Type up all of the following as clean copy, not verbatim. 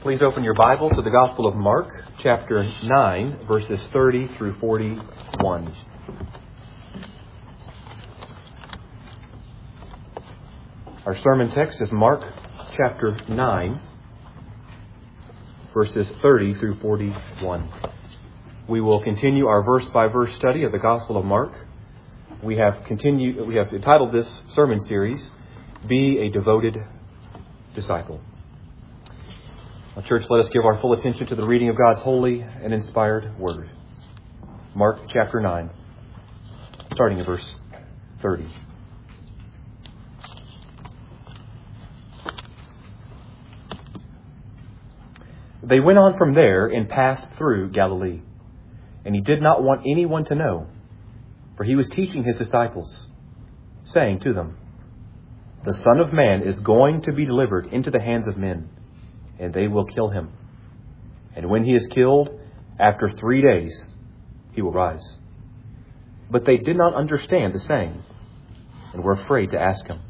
Please open your Bible to the Gospel of Mark, chapter 9, verses 30 through 41. Our sermon text is Mark chapter 9, verses 30 through 41. We will continue our verse-by-verse study of the Gospel of Mark. We have entitled this sermon series, Be a Devoted Disciple. Now, church, let us give our full attention to the reading of God's holy and inspired word. Mark chapter 9, starting at verse 30. They went on from there and passed through Galilee, and he did not want anyone to know, for he was teaching his disciples, saying to them, "The Son of Man is going to be delivered into the hands of men, and they will kill him. And when he is killed, after 3 days, he will rise." But they did not understand the saying, and were afraid to ask him.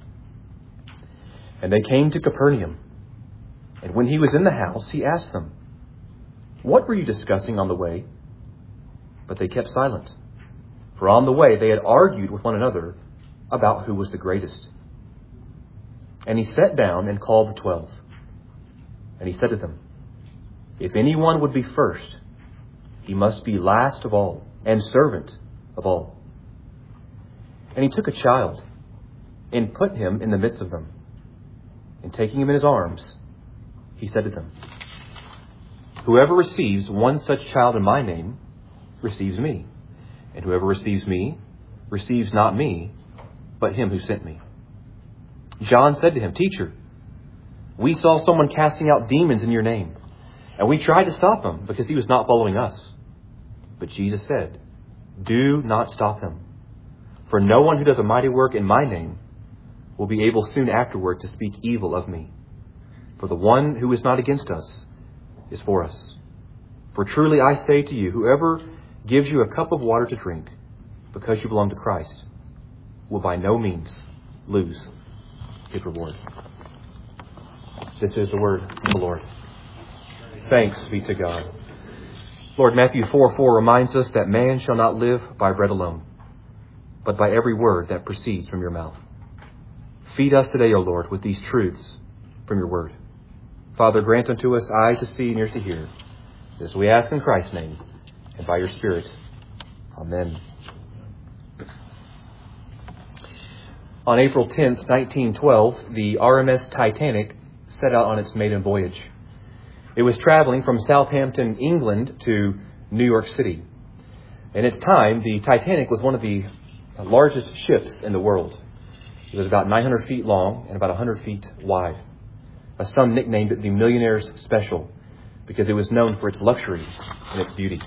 And they came to Capernaum. And when he was in the house, he asked them, "What were you discussing on the way?" But they kept silent, for on the way they had argued with one another about who was the greatest. And he sat down and called the 12. And he said to them, "If anyone would be first, he must be last of all and servant of all." And he took a child and put him in the midst of them. And taking him in his arms, he said to them, "Whoever receives one such child in my name receives me. And whoever receives me receives not me, but him who sent me." John said to him, "Teacher, we saw someone casting out demons in your name, and we tried to stop him because he was not following us." But Jesus said, "Do not stop him. For no one who does a mighty work in my name will be able soon afterward to speak evil of me. For the one who is not against us is for us. For truly I say to you, whoever gives you a cup of water to drink because you belong to Christ will by no means lose his reward." This is the word of the Lord. Thanks be to God. Lord, Matthew 4:4 reminds us that man shall not live by bread alone, but by every word that proceeds from your mouth. Feed us today, O Lord, with these truths from your word. Father, grant unto us eyes to see and ears to hear. This we ask in Christ's name and by your Spirit. Amen. On April 10th, 1912, the RMS Titanic set out on its maiden voyage. It was traveling from Southampton, England to New York City. In its time, the Titanic was one of the largest ships in the world. It was about 900 feet long and about 100 feet wide. Some nicknamed it the Millionaire's Special because it was known for its luxury and its beauty.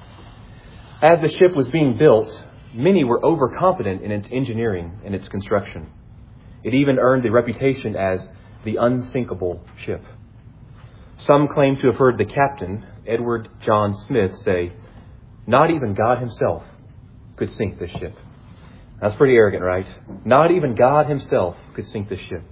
As the ship was being built, many were overconfident in its engineering and its construction. It even earned the reputation as the unsinkable ship. Some claim to have heard the captain, Edward John Smith, say, "Not even God himself could sink this ship." That's pretty arrogant, right? Not even God himself could sink this ship.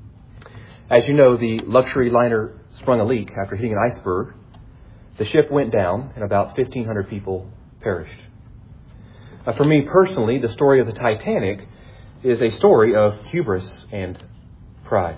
As you know, the luxury liner sprung a leak after hitting an iceberg. The ship went down and about 1,500 people perished. For me personally, the story of the Titanic is a story of hubris and pride.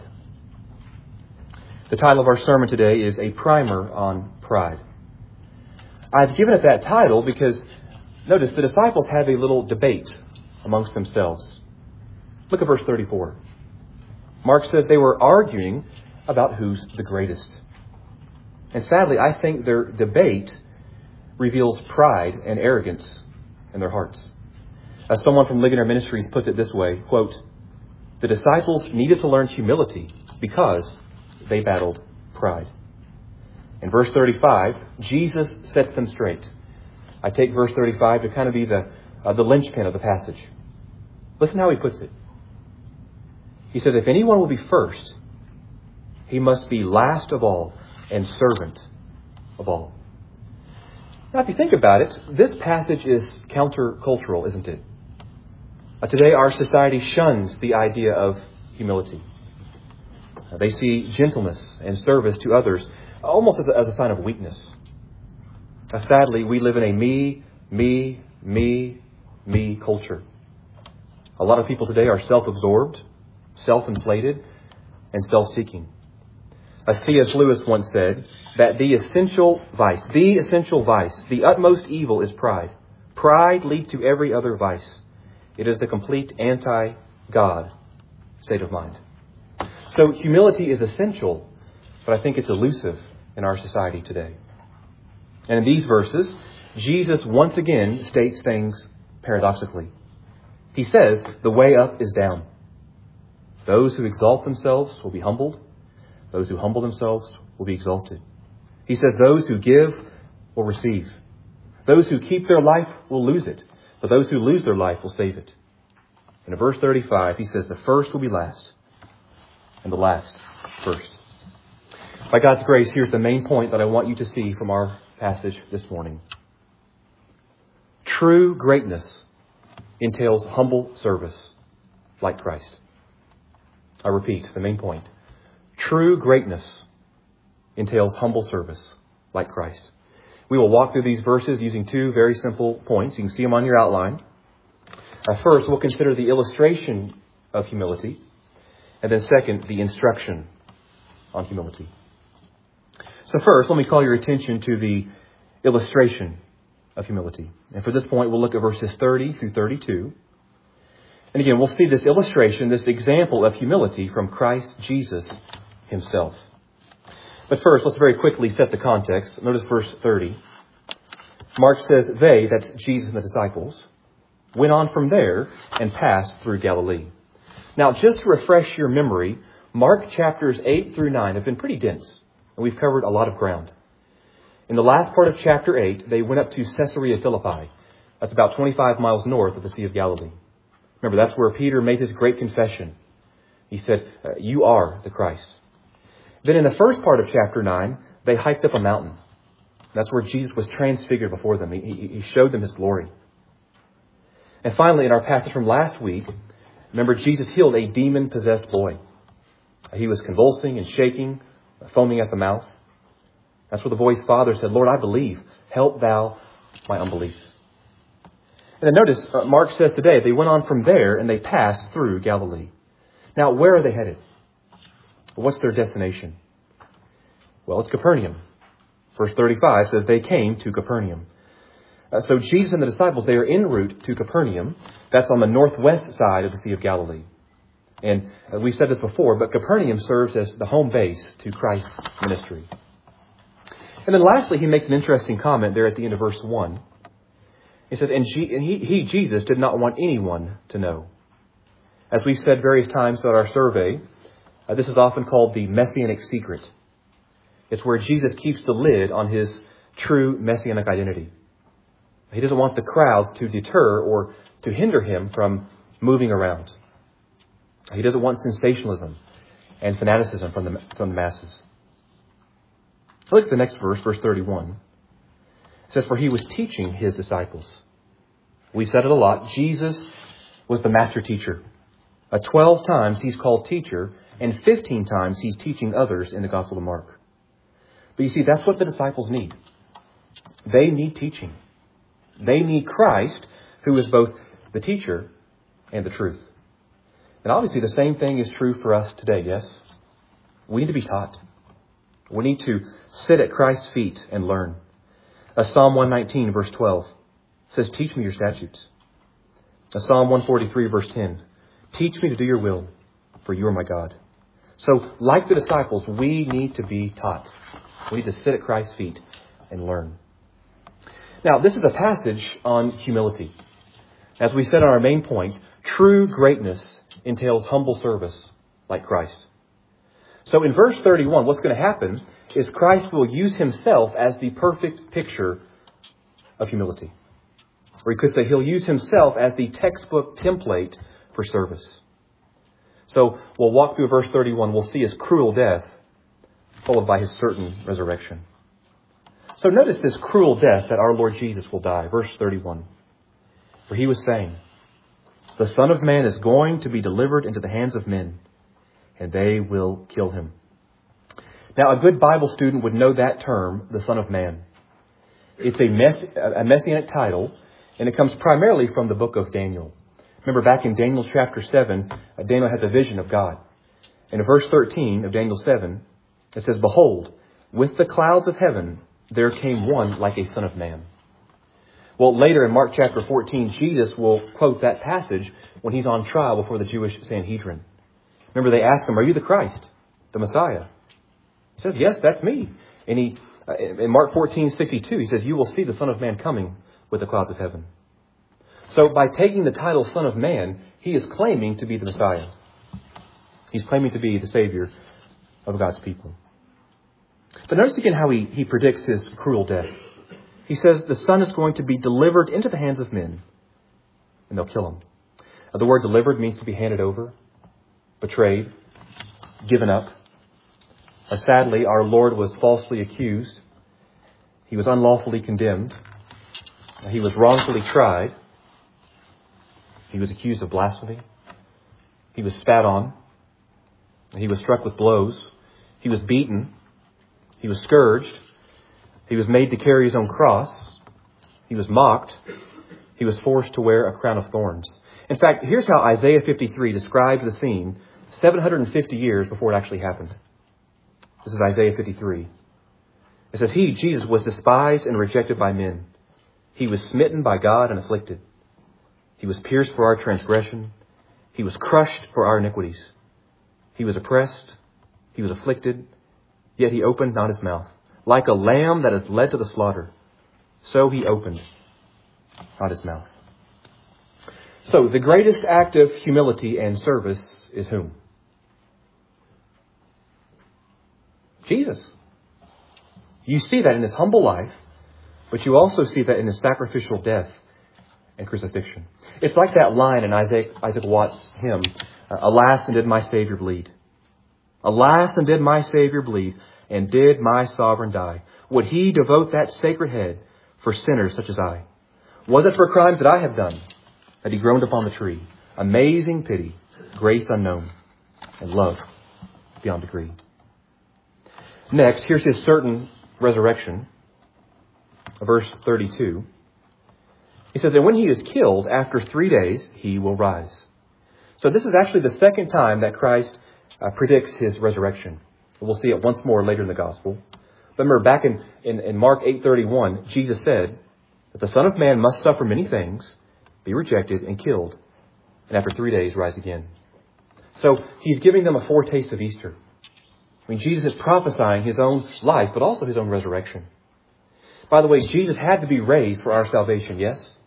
The title of our sermon today is A Primer on Pride. I've given it that title because, notice, the disciples have a little debate amongst themselves. Look at verse 34. Mark says they were arguing about who's the greatest. And sadly, I think their debate reveals pride and arrogance in their hearts. As someone from Ligonier Ministries puts it this way, quote, "The disciples needed to learn humility because they battled pride." In verse 35, Jesus sets them straight. I take verse 35 to kind of be the linchpin of the passage. Listen how he puts it. He says, "If anyone will be first, he must be last of all and servant of all." Now, if you think about it, this passage is countercultural, isn't it? Today, our society shuns the idea of humility. They see gentleness and service to others almost as a sign of weakness. Sadly, we live in a me culture. A lot of people today are self-absorbed, self-inflated, and self-seeking. As C.S. Lewis once said, that the essential vice, the utmost evil is pride. Pride leads to every other vice. It is the complete anti-God state of mind. So humility is essential, but I think it's elusive in our society today. And in these verses, Jesus once again states things paradoxically. He says, the way up is down. Those who exalt themselves will be humbled. Those who humble themselves will be exalted. He says, those who give will receive. Those who keep their life will lose it. But those who lose their life will save it. And in verse 35, he says, the first will be last, and the last first. By God's grace, here's the main point that I want you to see from our passage this morning. True greatness entails humble service like Christ. I repeat, the main point. True greatness entails humble service like Christ. We will walk through these verses using two very simple points. You can see them on your outline. First, we'll consider the illustration of humility. And then second, the instruction on humility. So first, let me call your attention to the illustration of humility. And for this point, we'll look at verses 30 through 32. And again, we'll see this illustration, this example of humility from Christ Jesus himself. But first, let's very quickly set the context. Notice verse 30. Mark says, they, that's Jesus and the disciples, went on from there and passed through Galilee. Now, just to refresh your memory, Mark chapters 8 through 9 have been pretty dense, and we've covered a lot of ground. In the last part of chapter 8, they went up to Caesarea Philippi. That's about 25 miles north of the Sea of Galilee. Remember, that's where Peter made his great confession. He said, you are the Christ. Then in the first part of chapter 9, they hiked up a mountain. That's where Jesus was transfigured before them. He showed them his glory. And finally, in our passage from last week, remember, Jesus healed a demon-possessed boy. He was convulsing and shaking, foaming at the mouth. That's where the boy's father said, Lord, I believe. Help thou my unbelief. And then notice, Mark says today, they went on from there and they passed through Galilee. Now, where are they headed? What's their destination? Well, it's Capernaum. Verse 35 says they came to Capernaum. So Jesus and the disciples, they are en route to Capernaum. That's on the northwest side of the Sea of Galilee. And we've said this before, but Capernaum serves as the home base to Christ's ministry. And then lastly, he makes an interesting comment there at the end of verse 1. He says, and he, Jesus, did not want anyone to know. As we've said various times throughout our survey, this is often called the messianic secret. It's where Jesus keeps the lid on his true messianic identity. He doesn't want the crowds to deter or to hinder him from moving around. He doesn't want sensationalism and fanaticism from the masses. Look at the next verse, verse 31. It says, for he was teaching his disciples. We've said it a lot. Jesus was the master teacher. 12 times he's called teacher, and 15 times he's teaching others in the Gospel of Mark. But you see, that's what the disciples need. They need teaching. They need Christ, who is both the teacher and the truth. And obviously the same thing is true for us today, yes? We need to be taught. We need to sit at Christ's feet and learn. Psalm 119, verse 12 says, teach me your statutes. Psalm 143, verse 10, teach me to do your will, for you are my God. So, like the disciples, we need to be taught. We need to sit at Christ's feet and learn. Now, this is a passage on humility. As we said on our main point, true greatness entails humble service like Christ. So in verse 31, what's going to happen is Christ will use himself as the perfect picture of humility. Or you could say he'll use himself as the textbook template for service. So we'll walk through verse 31. We'll see his cruel death, followed by his certain resurrection. So notice this cruel death that our Lord Jesus will die. Verse 31. For he was saying, the Son of Man is going to be delivered into the hands of men. and they will kill him. Now, a good Bible student would know that term, the Son of Man. It's a messianic title, and it comes primarily from the book of Daniel. Remember, back in Daniel chapter 7, Daniel has a vision of God. And in verse 13 of Daniel 7, it says, "Behold, with the clouds of heaven, there came one like a son of man." Well, later in Mark chapter 14, Jesus will quote that passage when he's on trial before the Jewish Sanhedrin. Remember, they ask him, "Are you the Christ, the Messiah?" He says, "Yes, that's me." And in Mark 14:62, he says, "You will see the Son of Man coming with the clouds of heaven." So by taking the title Son of Man, he is claiming to be the Messiah. He's claiming to be the Savior of God's people. But notice again how he predicts his cruel death. He says the Son is going to be delivered into the hands of men, and they'll kill him. Now, the word delivered means to be handed over, betrayed, given up. Sadly, our Lord was falsely accused. He was unlawfully condemned. He was wrongfully tried. He was accused of blasphemy. He was spat on. He was struck with blows. He was beaten. He was scourged. He was made to carry his own cross. He was mocked. He was forced to wear a crown of thorns. In fact, here's how Isaiah 53 describes the scene 750 years before it actually happened. This is Isaiah 53. It says, "He, Jesus, was despised and rejected by men. He was smitten by God and afflicted. He was pierced for our transgression. He was crushed for our iniquities. He was oppressed. He was afflicted. Yet he opened not his mouth. Like a lamb that is led to the slaughter, so he opened not his mouth." So the greatest act of humility and service is whom? Jesus. You see that in his humble life, but you also see that in his sacrificial death and crucifixion. It's like that line in Isaac Watts' hymn, "Alas, and did my Savior bleed. Alas, and did my Savior bleed, and did my sovereign die? Would he devote that sacred head for sinners such as I? Was it for crimes that I have done that he groaned upon the tree? Amazing pity, grace unknown, and love beyond degree." Next, here's his certain resurrection. Verse 32. He says, "And when he is killed, after 3 days, he will rise." So this is actually the second time that Christ predicts his resurrection. We'll see it once more later in the gospel. But remember, back in Mark 8:31, Jesus said that the Son of Man must suffer many things, be rejected and killed, and after 3 days rise again. So he's giving them a foretaste of Easter. I mean, Jesus is prophesying his own life, but also his own resurrection. By the way, Jesus had to be raised for our salvation, yes?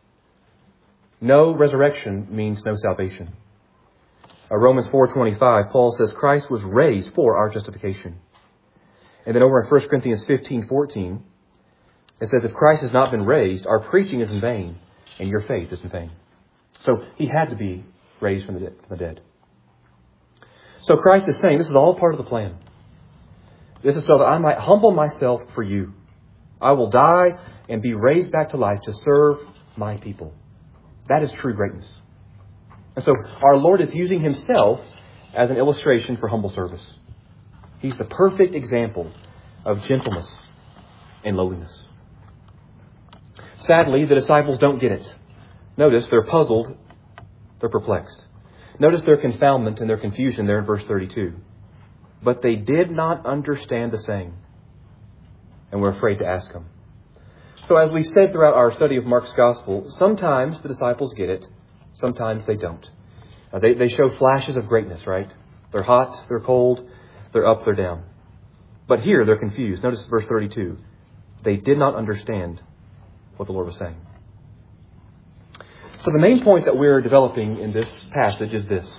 No resurrection means no salvation. Romans 4:25, Paul says Christ was raised for our justification. And then over in 1 Corinthians 15:14, it says, "If Christ has not been raised, our preaching is in vain, and your faith is in vain." So he had to be raised from the dead. So Christ is saying, this is all part of the plan. This is so that I might humble myself for you. I will die and be raised back to life to serve my people. That is true greatness. And so our Lord is using himself as an illustration for humble service. He's the perfect example of gentleness and lowliness. Sadly, the disciples don't get it. Notice they're puzzled, they're perplexed. Notice their confoundment and their confusion there in verse 32. But they did not understand the saying, and were afraid to ask him. So as we've said throughout our study of Mark's Gospel, sometimes the disciples get it, sometimes they don't. They show flashes of greatness, right? They're hot, they're cold, they're up, they're down. But here they're confused. Notice verse 32. They did not understand what the Lord was saying. So the main point that we're developing in this passage is this.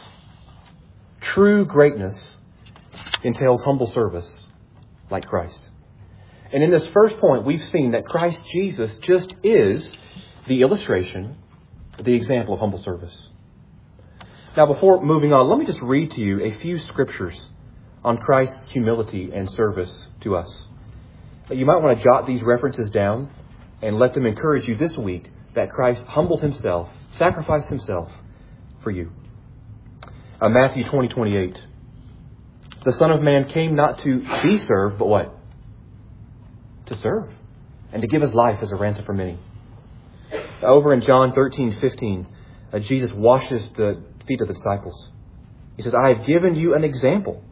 True greatness entails humble service like Christ. And in this first point, we've seen that Christ Jesus just is the illustration, the example of humble service. Now, before moving on, let me just read to you a few scriptures on Christ's humility and service to us. You might want to jot these references down and let them encourage you this week that Christ humbled himself, sacrificed himself for you. Matthew 20:28. The Son of Man came not to be served, but what? To serve. And to give His life as a ransom for many. Over in John 13:15, Jesus washes the feet of the disciples. He says, I have given you an example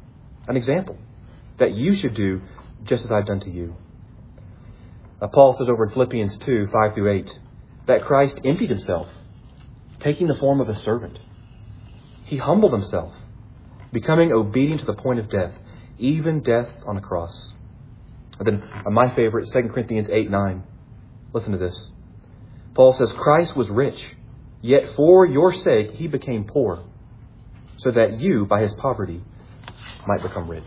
that you should do just as I've done to you. Paul says over in Philippians 2:5-8, that Christ emptied Himself, taking the form of a servant. He humbled Himself, becoming obedient to the point of death, even death on a cross. And then my favorite, 2 Corinthians 8:9. Listen to this. Paul says, Christ was rich, yet for your sake He became poor, so that you, by His poverty, might become rich.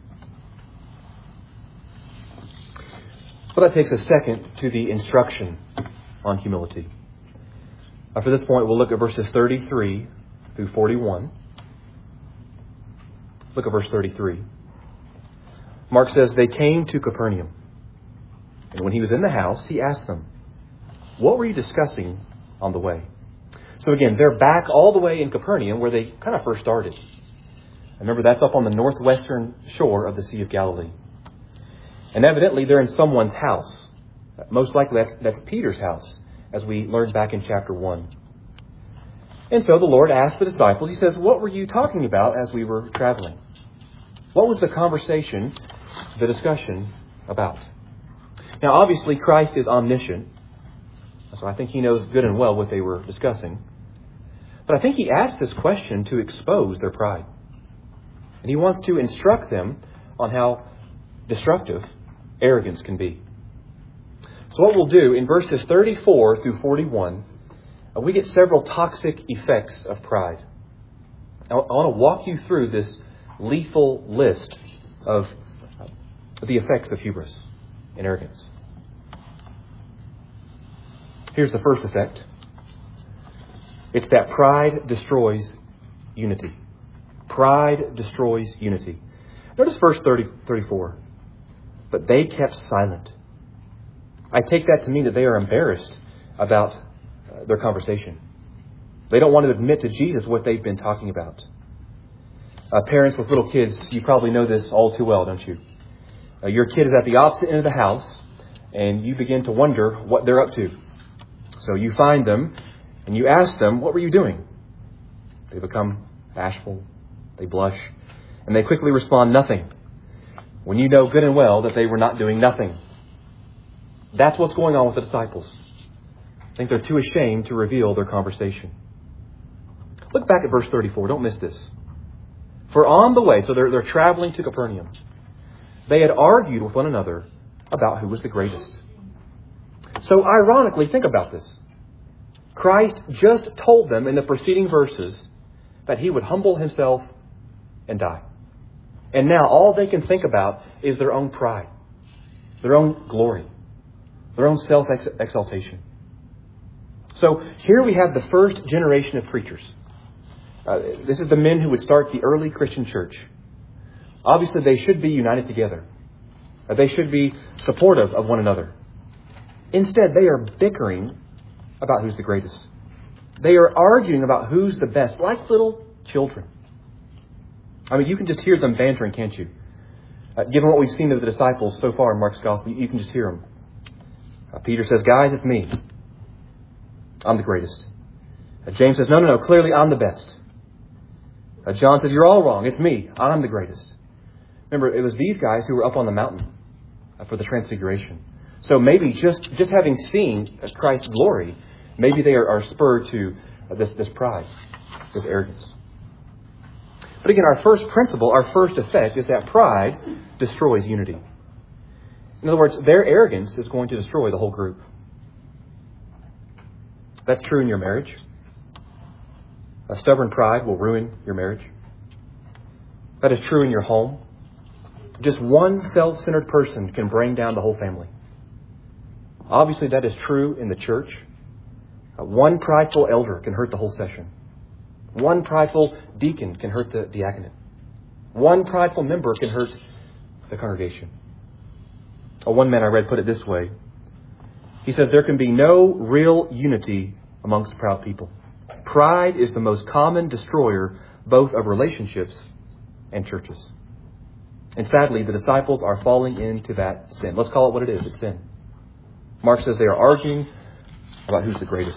Well, that takes us second to the instruction on humility. For this point, we'll look at verses 33-41. Look at verse 33. Mark says, they came to Capernaum. And when He was in the house, He asked them, what were you discussing on the way? So again, they're back all the way in Capernaum where they kind of first started. Remember, that's up on the northwestern shore of the Sea of Galilee. And evidently, they're in someone's house. Most likely, that's Peter's house, as we learned back in chapter 1. And so the Lord asked the disciples, He says, what were you talking about as we were traveling? What was the conversation, the discussion about? Now, obviously, Christ is omniscient. So I think He knows good and well what they were discussing. But I think He asked this question to expose their pride. And He wants to instruct them on how destructive arrogance can be. So what we'll do in verses 34-41, we get several toxic effects of pride. I want to walk you through this lethal list of the effects of hubris and arrogance. Here's the first effect. It's that pride destroys unity. Pride destroys unity. Notice verse 34. But they kept silent. I take that to mean that they are embarrassed about their conversation. They don't want to admit to Jesus what they've been talking about. Parents with little kids, you probably know this all too well, don't you? Your kid is at the opposite end of the house, and you begin to wonder what they're up to. So you find them, and you ask them, what were you doing? They become bashful, they blush, and they quickly respond, nothing. When you know good and well that they were not doing nothing. That's what's going on with the disciples. I think they're too ashamed to reveal their conversation. Look back at verse 34. Don't miss this. For on the way, so they're traveling to Capernaum, they had argued with one another about who was the greatest. So ironically, think about this. Christ just told them in the preceding verses that He would humble Himself and die. And now all they can think about is their own pride, their own glory, their own self-exaltation. So here we have the first generation of preachers. This is the men who would start the early Christian church. Obviously, they should be united together. They should be supportive of one another. Instead, they are bickering about who's the greatest. They are arguing about who's the best, like little children. I mean, you can just hear them bantering, can't you? Given what we've seen of the disciples so far in Mark's Gospel, you can just hear them. Peter says, guys, it's me. I'm the greatest. James says, no, clearly I'm the best. John says, you're all wrong. It's me. I'm the greatest. Remember, it was these guys who were up on the mountain for the transfiguration. So maybe just having seen Christ's glory, maybe they are spurred to this pride, this arrogance. But again, our first principle, our first effect is that pride destroys unity. In other words, their arrogance is going to destroy the whole group. That's true in your marriage. A stubborn pride will ruin your marriage. That is true in your home. Just one self-centered person can bring down the whole family. Obviously, that is true in the church. One prideful elder can hurt the whole session. One prideful deacon can hurt the diaconate. One prideful member can hurt the congregation. One man I read put it this way. He says, there can be no real unity amongst proud people. Pride is the most common destroyer both of relationships and churches. And sadly, the disciples are falling into that sin. Let's call it what it is. It's sin. Mark says they are arguing about who's the greatest.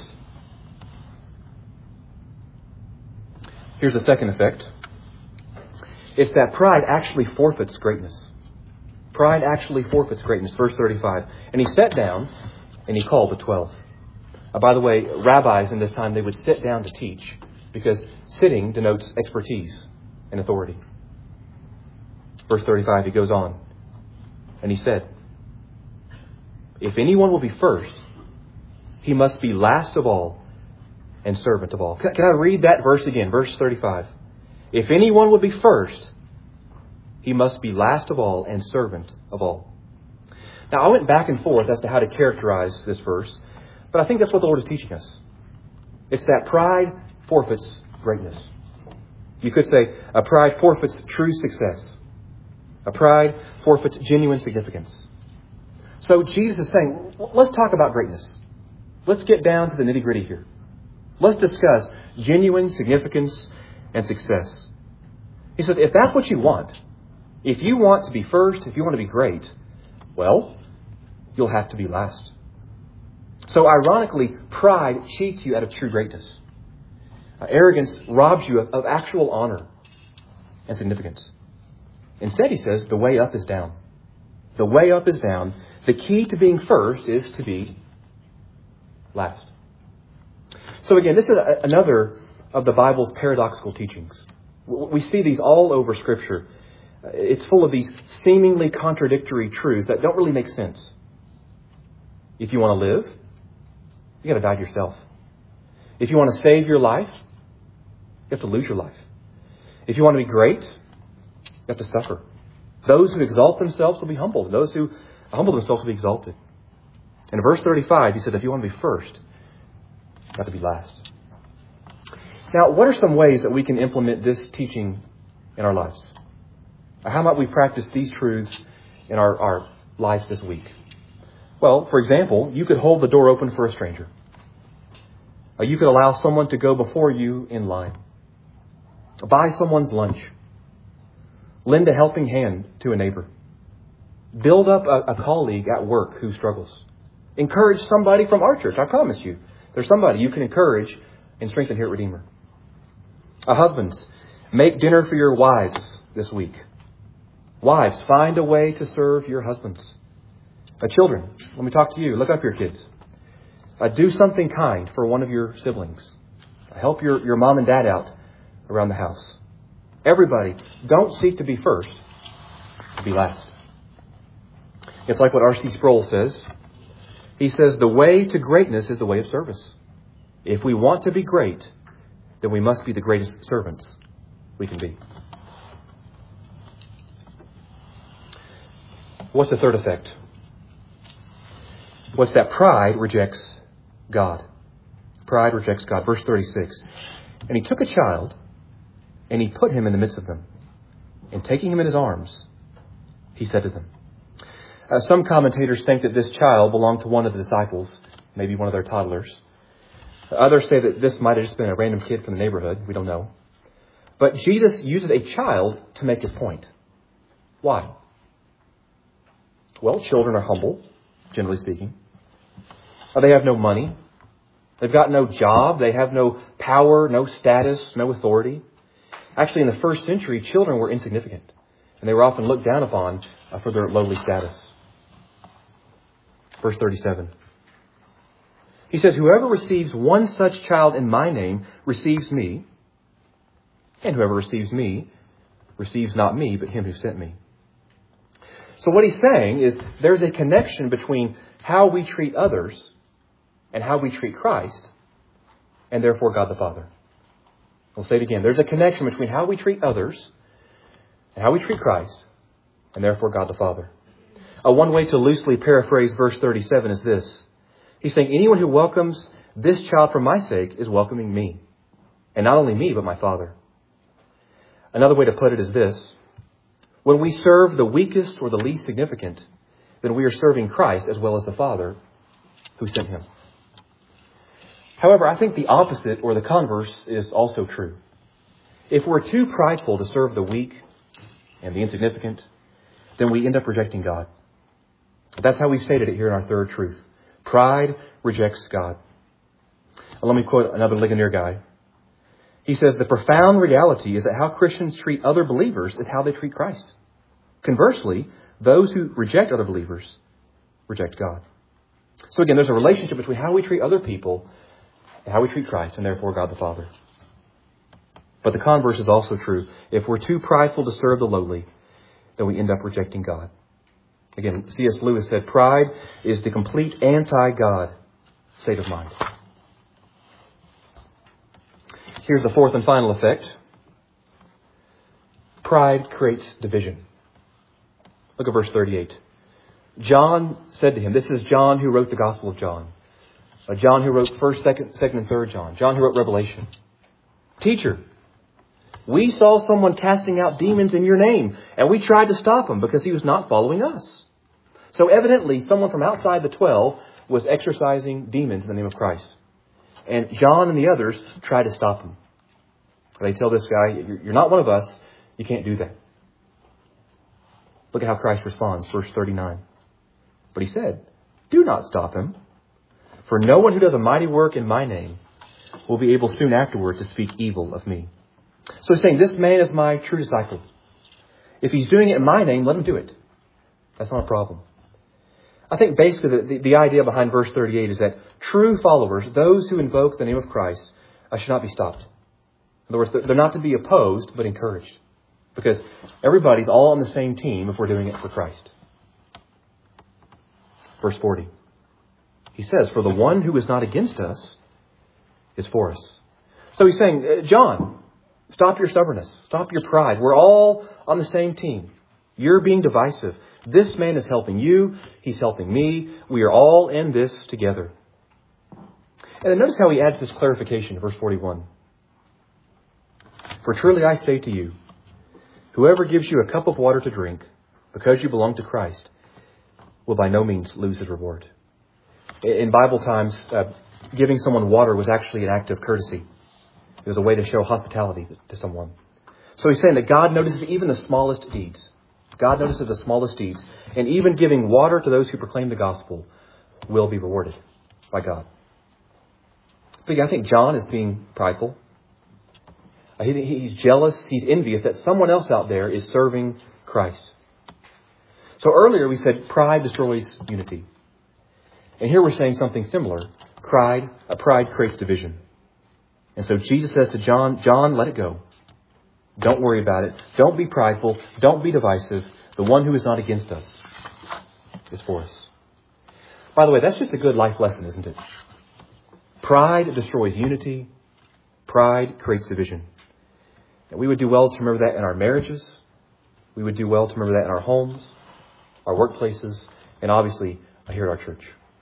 Here's the second effect. It's that pride actually forfeits greatness. Pride actually forfeits greatness. Verse 35. And he sat down and he called the 12. By the way, rabbis in this time, they would sit down to teach because sitting denotes expertise and authority. Verse 35, he goes on. And he said, if anyone will be first, he must be last of all and servant of all. Can I read that verse again? Verse 35. If anyone will be first, he must be last of all and servant of all. Now, I went back and forth as to how to characterize this verse, but I think that's what the Lord is teaching us. It's that pride forfeits greatness. You could say a pride forfeits true success. A pride forfeits genuine significance. So Jesus is saying, let's talk about greatness. Let's get down to the nitty-gritty here. Let's discuss genuine significance and success. He says, if that's what you want, if you want to be first, if you want to be great, well, you'll have to be last. So ironically, pride cheats you out of true greatness. Arrogance robs you of actual honor and significance. Instead, he says, the way up is down. The way up is down. The key to being first is to be last. So again, this is another of the Bible's paradoxical teachings. We see these all over Scripture. It's full of these seemingly contradictory truths that don't really make sense. If you want to live, you got to die to yourself. If you want to save your life, you have to lose your life. If you want to be great, you have to suffer. Those who exalt themselves will be humbled. Those who humble themselves will be exalted. In verse 35, he said, if you want to be first, you have to be last. Now, what are some ways that we can implement this teaching in our lives? How might we practice these truths in our lives this week? Well, for example, you could hold the door open for a stranger. You could allow someone to go before you in line. Buy someone's lunch. Lend a helping hand to a neighbor. Build up a colleague at work who struggles. Encourage somebody from our church. I promise you, there's somebody you can encourage and strengthen here at Redeemer. Husbands, make dinner for your wives this week. Wives, find a way to serve your husbands. Children, let me talk to you. Look up your kids. Do something kind for one of your siblings. Help your mom and dad out around the house. Everybody, don't seek to be first, be last. It's like what R.C. Sproul says. He says, the way to greatness is the way of service. If we want to be great, then we must be the greatest servants we can be. What's the third effect? What's that? Pride rejects God. Pride rejects God. Verse 36. And he took a child and he put him in the midst of them. And taking him in his arms, he said to them. Some commentators think that this child belonged to one of the disciples, maybe one of their toddlers. Others say that this might have just been a random kid from the neighborhood. We don't know. But Jesus uses a child to make his point. Why? Well, children are humble, generally speaking. They have no money. They've got no job. They have no power, no status, no authority. Actually, in the first century, children were insignificant. And they were often looked down upon for their lowly status. Verse 37. He says, whoever receives one such child in my name receives me. And whoever receives me receives not me, but him who sent me. So what he's saying is there's a connection between how we treat others and how we treat Christ, and therefore God the Father. We'll say it again. There's a connection between how we treat others and how we treat Christ, and therefore God the Father. One way to loosely paraphrase verse 37 is this. He's saying anyone who welcomes this child for my sake is welcoming me. And not only me, but my Father. Another way to put it is this. When we serve the weakest or the least significant, then we are serving Christ as well as the Father who sent him. However, I think the opposite or the converse is also true. If we're too prideful to serve the weak and the insignificant, then we end up rejecting God. That's how we stated it here in our third truth. Pride rejects God. Let me quote another Ligonier guy. He says, the profound reality is that how Christians treat other believers is how they treat Christ. Conversely, those who reject other believers reject God. So again, there's a relationship between how we treat other people and how we treat Christ, and therefore God the Father. But the converse is also true. If we're too prideful to serve the lowly, then we end up rejecting God. Again, C.S. Lewis said, pride is the complete anti-God state of mind. Here's the fourth and final effect. Pride creates division. Look at verse 38. John said to him, this is John who wrote the Gospel of John. John who wrote 1st, 2nd, and 3rd John. John who wrote Revelation. Teacher, we saw someone casting out demons in your name, and we tried to stop him because he was not following us. So evidently, someone from outside the 12 was exorcising demons in the name of Christ. And John and the others try to stop him. They tell this guy, you're not one of us. You can't do that. Look at how Christ responds, verse 39. But he said, do not stop him. For no one who does a mighty work in my name will be able soon afterward to speak evil of me. So he's saying, this man is my true disciple. If he's doing it in my name, let him do it. That's not a problem. I think basically the idea behind verse 38 is that true followers, those who invoke the name of Christ, should not be stopped. In other words, they're not to be opposed, but encouraged. Because everybody's all on the same team if we're doing it for Christ. Verse 40. He says, for the one who is not against us is for us. So he's saying, John, stop your stubbornness. Stop your pride. We're all on the same team. You're being divisive. This man is helping you. He's helping me. We are all in this together. And then notice how he adds this clarification in verse 41. For truly I say to you, whoever gives you a cup of water to drink, because you belong to Christ, will by no means lose his reward. In Bible times, giving someone water was actually an act of courtesy. It was a way to show hospitality to someone. So he's saying that God notices even the smallest deeds. God notices the smallest deeds. And even giving water to those who proclaim the gospel will be rewarded by God. But I think John is being prideful. He's jealous. He's envious that someone else out there is serving Christ. So earlier we said pride destroys unity. And here we're saying something similar. Pride creates division. And so Jesus says to John, John, let it go. Don't worry about it. Don't be prideful. Don't be divisive. The one who is not against us is for us. By the way, that's just a good life lesson, isn't it? Pride destroys unity. Pride creates division. And we would do well to remember that in our marriages. We would do well to remember that in our homes, our workplaces, and obviously here at our church.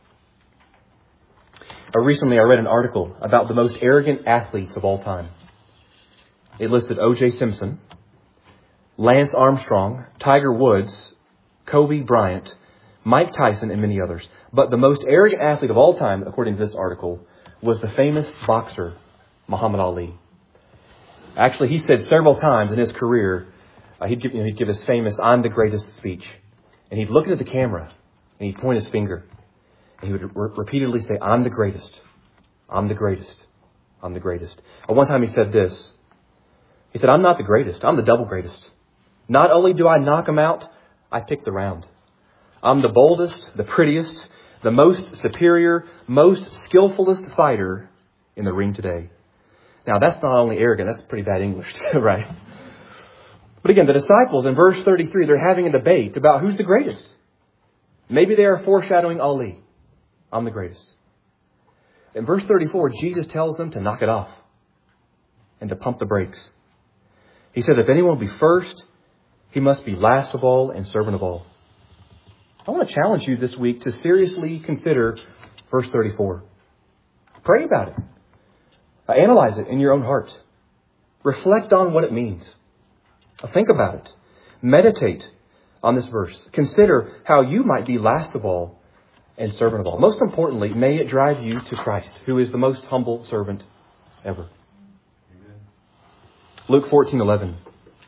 Recently, I read an article about the most arrogant athletes of all time. It listed O.J. Simpson, Lance Armstrong, Tiger Woods, Kobe Bryant, Mike Tyson, and many others. But the most arrogant athlete of all time, according to this article, was the famous boxer, Muhammad Ali. Actually, he said several times in his career, he'd give his famous "I'm the greatest" speech. And he'd look into the camera and he'd point his finger. And he would repeatedly say, I'm the greatest. I'm the greatest. I'm the greatest. And one time he said this. He said, I'm not the greatest. I'm the double greatest. Not only do I knock them out, I pick the round. I'm the boldest, the prettiest, the most superior, most skillfulest fighter in the ring today. Now, that's not only arrogant, that's pretty bad English, right? But again, the disciples in verse 33, they're having a debate about who's the greatest. Maybe they are foreshadowing Ali. I'm the greatest. In verse 34, Jesus tells them to knock it off and to pump the brakes. He says, if anyone will be first, he must be last of all and servant of all. I want to challenge you this week to seriously consider verse 34. Pray about it. Analyze it in your own heart. Reflect on what it means. Think about it. Meditate on this verse. Consider how you might be last of all and servant of all. Most importantly, may it drive you to Christ, who is the most humble servant ever. Amen. Luke 14:11.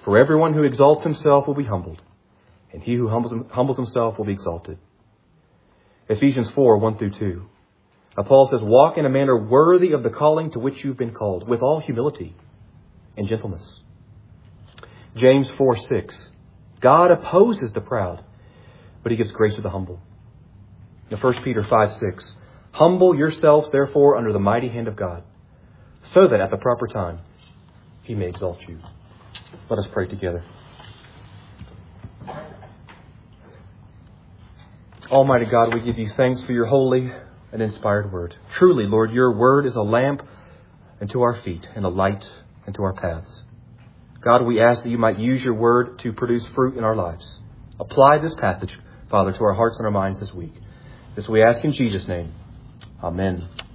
For everyone who exalts himself will be humbled, and he who humbles himself will be exalted. Ephesians 4, 1 through 2. Now Paul says, walk in a manner worthy of the calling to which you've been called, with all humility and gentleness. James 4, 6. God opposes the proud, but he gives grace to the humble. Now 1 Peter 5, 6. Humble yourselves, therefore, under the mighty hand of God, so that at the proper time he may exalt you. Let us pray together. Almighty God, we give you thanks for your holy and inspired word. Truly, Lord, your word is a lamp unto our feet and a light unto our paths. God, we ask that you might use your word to produce fruit in our lives. Apply this passage, Father, to our hearts and our minds this week. This we ask in Jesus' name. Amen.